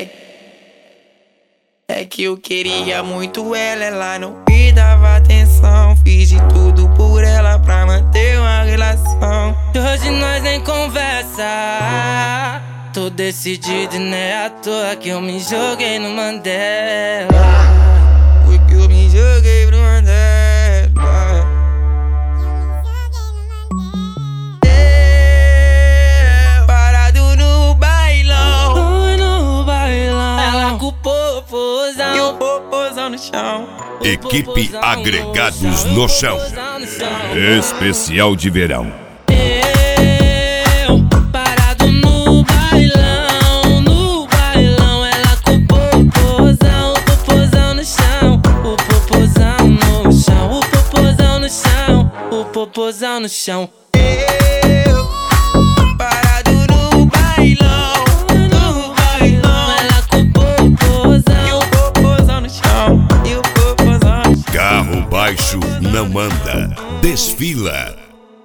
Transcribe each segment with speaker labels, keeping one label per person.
Speaker 1: É que eu queria muito ela não me dava atenção. Fiz de tudo por ela pra manter uma relação.
Speaker 2: E hoje nós nem conversa. Tô decidido e não é à toa que eu me joguei no Mandela.
Speaker 1: Porque eu me joguei pro Mandela. Parado no bailão.
Speaker 2: No bailão. Ela com o popozão
Speaker 1: E o popozão no chão.
Speaker 3: Equipe Agregados no Chão. Especial de verão.
Speaker 2: Parado no bailão, ela com o popozão no chão, o popozão no chão, o popozão no chão, o popozão no chão.
Speaker 1: Parado no bailão,
Speaker 2: ela com o popozão.
Speaker 1: e o popozão no chão, e o popozão no chão.
Speaker 3: Carro baixo não anda, desfila.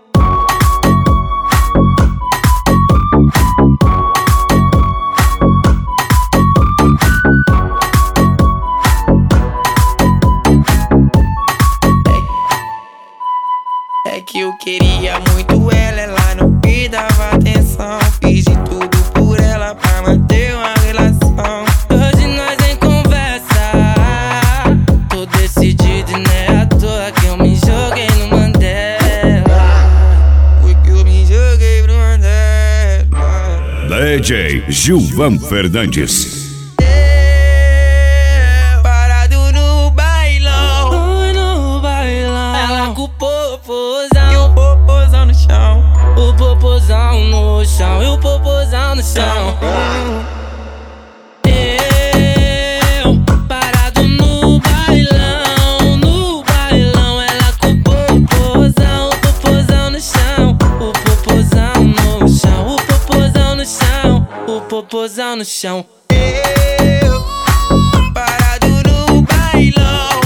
Speaker 1: É que eu queria muito ela não me dava atenção. Fiz de tudo por ela pra manter uma relação.
Speaker 2: Hoje nós nem conversa. Tô decidido e não é à toa que eu me joguei no Mandela.
Speaker 1: Porque eu me joguei pro Mandela.
Speaker 3: DJ Gilvan Fernandes.
Speaker 1: Parado no bailão,
Speaker 2: No bailão, ela com o
Speaker 1: e
Speaker 2: popozão.
Speaker 1: o popozão no chão.
Speaker 2: O popozão no chão, e o popozão no chão. Eu parado no bailão, ela com o popozão no chão, o popozão no chão, o popozão no chão, o popozão no chão.
Speaker 1: Parado no bailão,